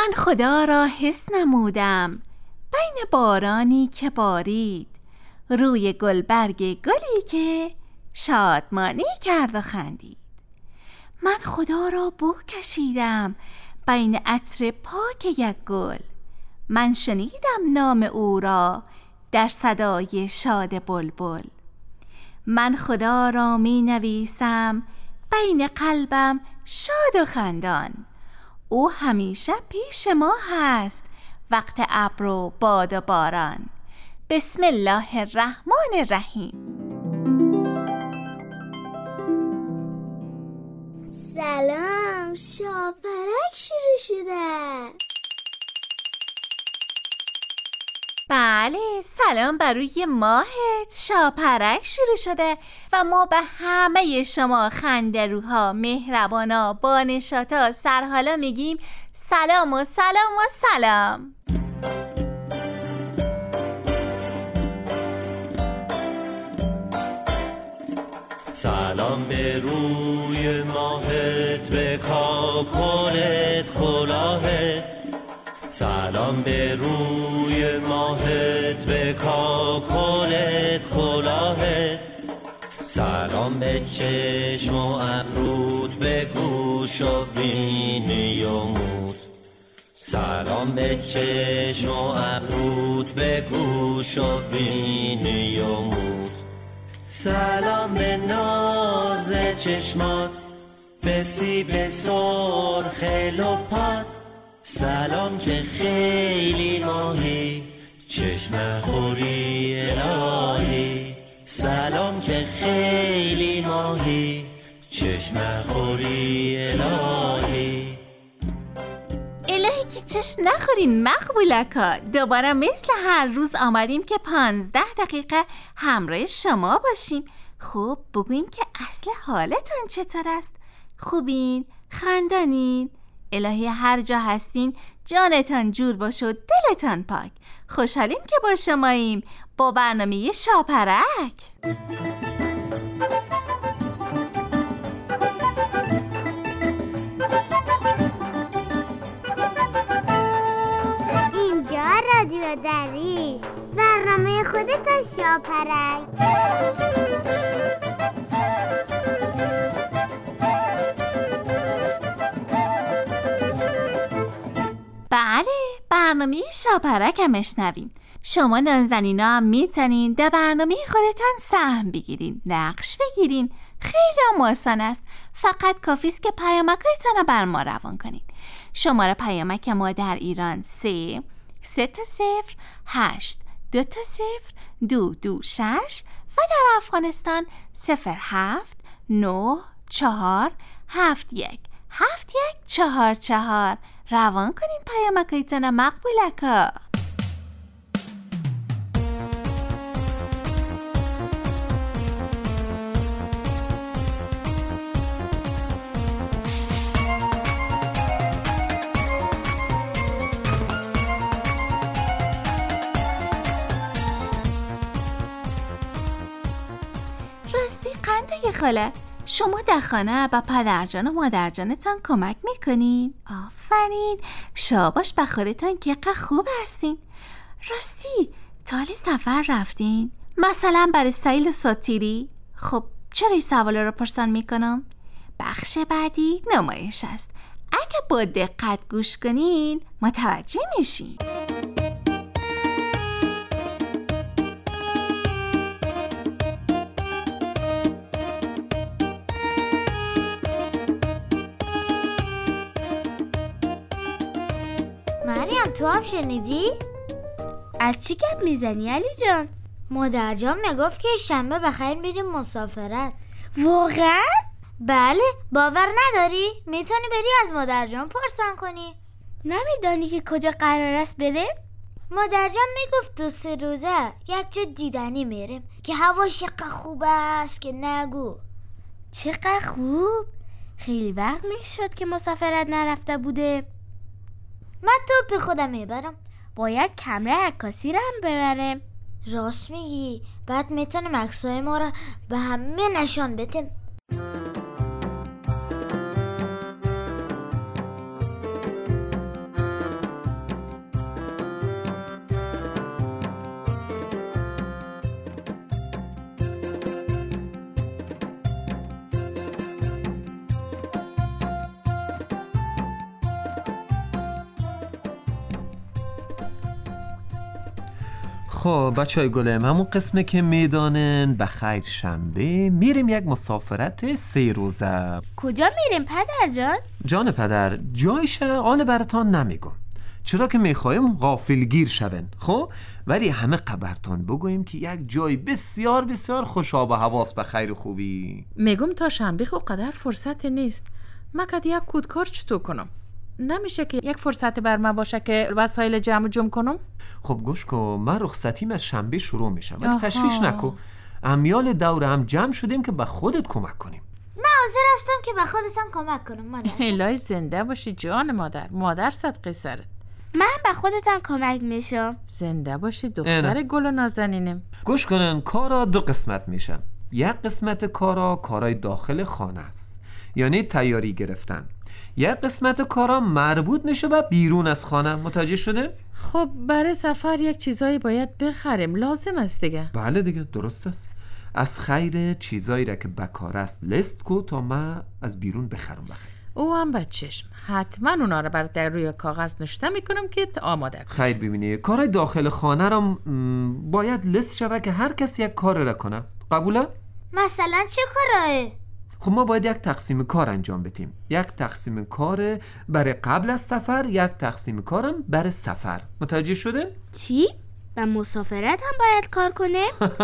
من خدا را حس نمودم بین بارانی که بارید، روی گلبرگ گلی که شادمانی کرد و خندید. من خدا را بو کشیدم بین عطر پاک یک گل، من شنیدم نام او را در صدای شاد بلبل. من خدا را می نویسم بین قلبم شاد و خندان، او همیشه پیش ما هست وقت ابر و باد و باران. بسم الله الرحمن الرحیم. سلام، شاپرک شروع شده. بله، سلام بر روی ماهت. شاپرک شروع شده و ما به همه شما خندروها، مهربانا، بانشاتا، سرحالا میگیم سلام و سلام و سلام. سلام به روی ماهت، به کاکلت کلاهت. سلام به روی ماهت، به کاکلت کلاهت. سلام به چشم و ابروت، به گوش و بینی و موت. سلام به چشم و ابروت، به گوش و بینی و موت. سلام به ناز چشمات، به سیب سرخ لپات. سلام که خیلی ماهی، چشم خوری الهی. سلام که خیلی ماهی، چشم خوری الهی. الهی که چشم نخورین مقبولکا. دوباره مثل هر روز آمدیم که 15 دقیقه همراه شما باشیم. خب بگوین که اصل حالتان چطور است؟ خوبین؟ خندانین؟ الهی هر جا هستین جانتان جور باشه و دلتان پاک. خوشحالیم که با شماییم با برنامه شاپرک. اینجا رادیو دریس، برنامه خودتان شاپرک. بله، برنامه شاپرک هم اشنوین. شما نازنینا هم میتونین در برنامه خودتان سهم بگیرین، نقش بگیرین. خیلی هم آسان است، فقط کافی است که پیامک‌هایتان رو بر ما روان کنین. شماره پیامک ما در ایران 3 تا 0 8 2 تا 0 2 2 6 و در افغانستان 07 9 4 7 1 7 1 4 4. روان کنین پیامک‌هایتان مقبولکا. راستی قنده خاله، شما در خانه با پدرجان و مادرجانتان کمک میکنین؟ آفرین، شاباش به خودتان که خوب هستین. راستی تالی سفر رفتین؟ مثلا برای سیل و ساتیری؟ خب چرا این سوالا رو پرسان میکنم؟ بخش بعدی نمایش است، اگه با دقت گوش کنین متوجه میشین. مریم، تو هم شنیدی؟ از چی گپ میزنی علی جان؟ مادر جان میگفت که شنبه بخیر میریم مسافرت. واقعا؟ بله، باور نداری؟ میتونی بری از مادر جان پرسان کنی. نمیدانی که کجا قرار است بریم؟ مادر جان میگفت 2-3 روزه یک جا دیدنی میریم که هواش چقدر خوب است که نگو. چقدر خوب؟ خیلی وقت میشد که مسافرت نرفته بوده. من تو به خودم میبرم. باید کمره عکاسی رو هم ببرم. راست میگی، بعد میتونم عکسای ما رو به همه نشان بدیم. خب بچهای گلم، همون قسمه که میدانن بخیر شنبه میریم یک مسافرت 3 روزه. کجا میریم پدر جان؟ جان پدر، جایش آن براتان نمیگم، چرا که میخوایم غافلگیر شون. خب ولی همه قبرتان بگویم که یک جای بسیار بسیار خوش آب و هواست به خیر خوبی. میگم تا شنبه خب قدر فرصت نیست. من که یک کودکار چطور کنم؟ نمیشه که یک فرصت بر من باشه که وسایل جمع کنم؟ خب گوش کن، من رخصتیم از شنبه شروع میشه، ولی تشویش نکن. امیال دور هم جمع شدیم که به خودت کمک کنیم. من حاضر هستم که به خودتان کمک کنم مادر. الهی زنده باشی جان مادر صدقه سرت. من به خودتان کمک میشم. زنده باشی دختر گل و نازنینم. گوش کنن، کارا 2 قسمت میشه. یک قسمت کارای داخل خانه است، یعنی تیاری گرفتن. یک قسمت کارا مربوط میشه به بیرون از خانه. متوجه شده؟ خب برای سفر یک چیزایی باید بخریم، لازم است دیگه. بله دیگه، درست است. از خیر چیزایی را که بکار است لیست کو تا من از بیرون بخرم بخیر. او هم به چشم، حتما اونا رو برات در روی کاغذ نوشته میکنم که آماده کنم. خیر ببینی، کارهای داخل خانه را باید لیست شوه که هر کس یک کار را کنه. قبوله؟ مثلا چه کارایی؟ خب ما باید یک تقسیم کار انجام بدیم. یک تقسیم کار برای قبل از سفر، یک تقسیم کارم برای سفر. متوجه شده؟ چی؟ و مسافرت هم باید کار کنه؟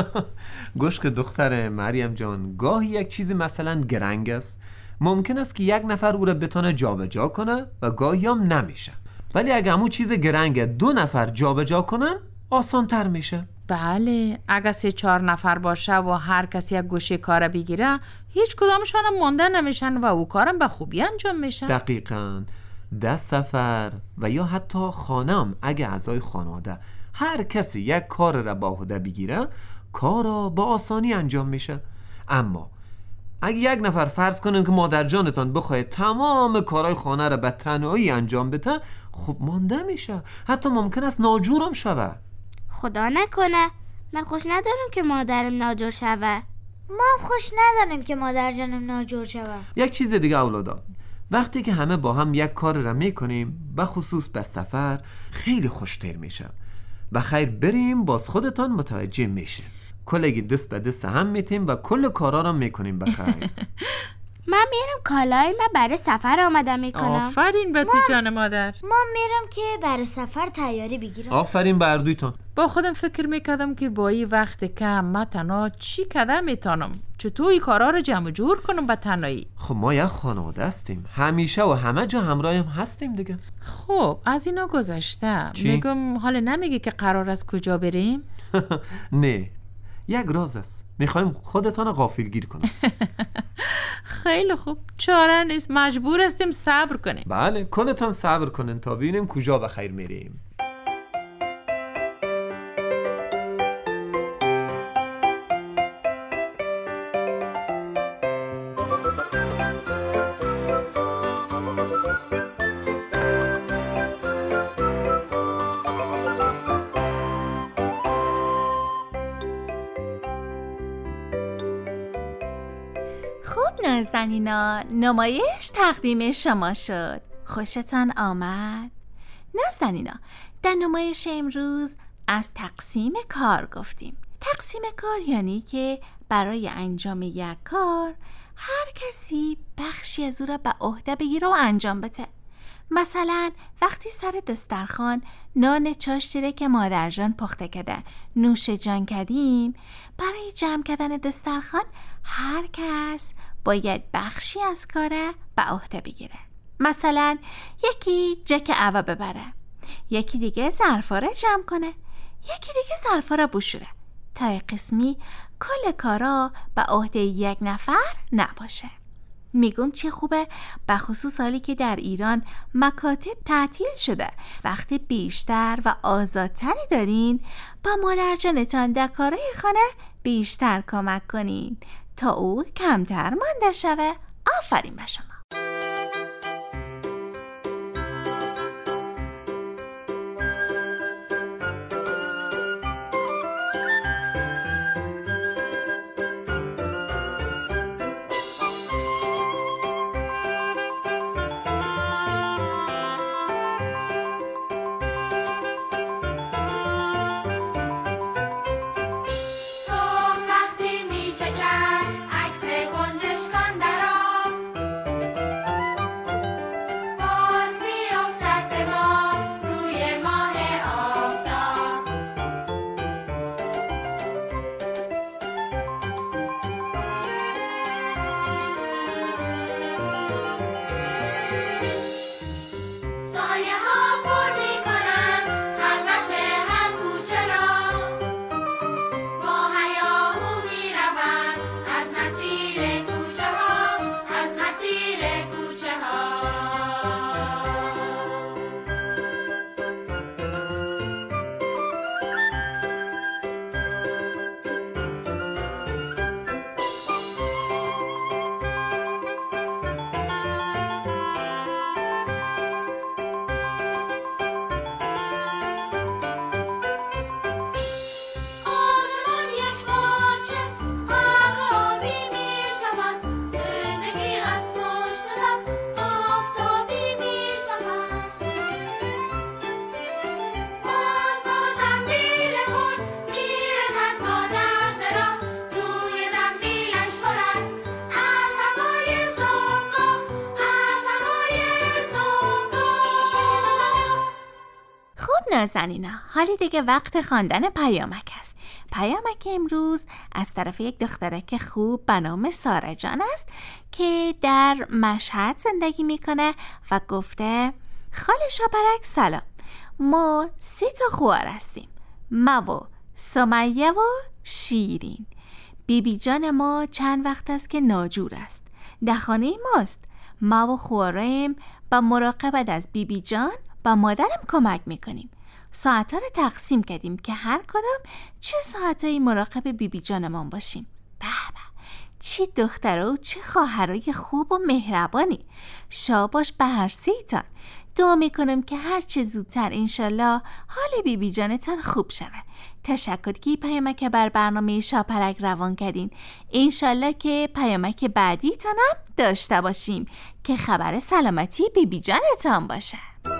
گوش که دختر مریم جان، گاهی یک چیزی مثلا گرنگ است، ممکن است که یک نفر او را بتونه جابجا کنه و گاهی هم نمیشه. ولی اگه همون چیز گرنگ 2 نفر جابجا کنن آسان تر میشه. بله، اگه 3-4 نفر باشه و هر کسی یک گوشه کار بگیره، هیچ کدامشان هم مانده نمیشن و او کارم به خوبی انجام میشه. دقیقاً. در سفر و یا حتی خانم، اگه اعضای خانواده هر کسی یک کار را با عهده بگیره، کارا با آسانی انجام میشه. اما اگه یک نفر فرض کنن که مادر جانتان بخواد تمام کارهای خانه را به تنهایی انجام بده، خب مانده میشه، حتی ممکن است ناجورم شوه. خدا نکنه. من خوش ندارم که مادرم ناجور شوه. ما هم خوش نداریم که مادر جانم ناجور شوه. یک چیز دیگه اولادا، وقتی که همه با هم یک کار را میکنیم، به خصوص به سفر، خیلی خوشتر میشه. بخیر بریم، باز خودتان متوجه میشه. کلگی دست به دست هم میتیم و کل کارا را میکنیم. بخیر. من میرم کالای من برای سفر آماده میکنم. آفرین به تو جان مادر. ما میرم که برای سفر تیاری بگیرم. آفرین بردویتان. با خودم فکر میکردم که با این وقت کم من تنها چی کدم میتونم، چطور این کارا رو جمع جور کنم به تنهایی. خب ما یک خانواده هستیم، همیشه و همه جا همراه هم هستیم دیگه. خب از اینا گذشته. میگم حالا نمیگی که قرار است کجا بریم؟ نه، یک راز است، میخوایم خودتان غافلگیر کنیم. خیلی خوب، چاره نیست، مجبور هستیم صبر کنیم. بله، کلتان صبر کنین تا ببینیم کجا بخیر میریم. خب نازنینا، نمایش تقدیم شما شد. خوشتان آمد؟ نازنینا، در نمایش امروز از تقسیم کار گفتیم. تقسیم کار یعنی که برای انجام یک کار هر کسی بخشی از او را به عهده بگیره و انجام بده. مثلا وقتی سر دسترخوان نان چاشتیره که مادر جان پخته کرده نوش جان کردیم، برای جمع کردن دسترخوان هر کس باید بخشی از کاره به عهده بگیره. مثلا یکی جک عوا ببره، یکی دیگه ظرفا را جمع کنه، یکی دیگه ظرفا را بشوره، تا قسمی کل کارا به عهده یک نفر نباشه. میگم چه خوبه، به خصوص حالی که در ایران مکاتب تعطیل شده. وقتی بیشتر و آزادتری دارین، با مادر جانتان در کارهای خانه بیشتر کمک کنین تا او کمتر مانده شوه. آفرین به شما. نازنینا، حالی دیگه وقت خواندن پیامک است. پیامک امروز از طرف یک دخترک خوب به نام ساره جان است که در مشهد زندگی میکنه و گفته: خاله شاپرک سلام، ما 3 خواهر هستیم، ما و سمیه و شیرین. بیبی جان ما چند وقت است که ناجور است، در خانه ماست. ما و خواهرم با مراقبت از بیبی جان با مادرم کمک میکنیم. ساعتها رو تقسیم کردیم که هر کدام چه ساعتهایی مراقب بیبی جانمان باشیم. به چه دخترها و چه خواهرای خوب و مهربانی. شاباش به هر 3تان. دعا میکنم که هر چه زودتر انشالله حال بیبی جانتان خوب شود. تشکر که پیامک بر برنامه شاپرک روان کردین. انشالله که پیامک بعدی تانم داشته باشیم که خبر سلامتی بیبی جانتان باشه.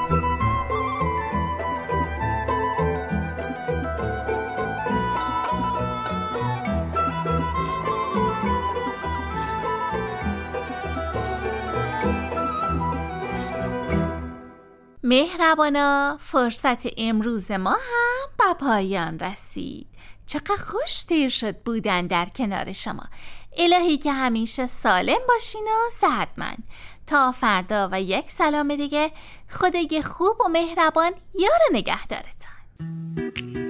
مهربانا، فرصت امروز ما هم به پایان رسید. چقدر خوش دیر شد بودن در کنار شما. الهی که همیشه سالم باشین و صحتمند. تا فردا و یک سلام دیگه. خدای خوب و مهربان یار نگهدارتان.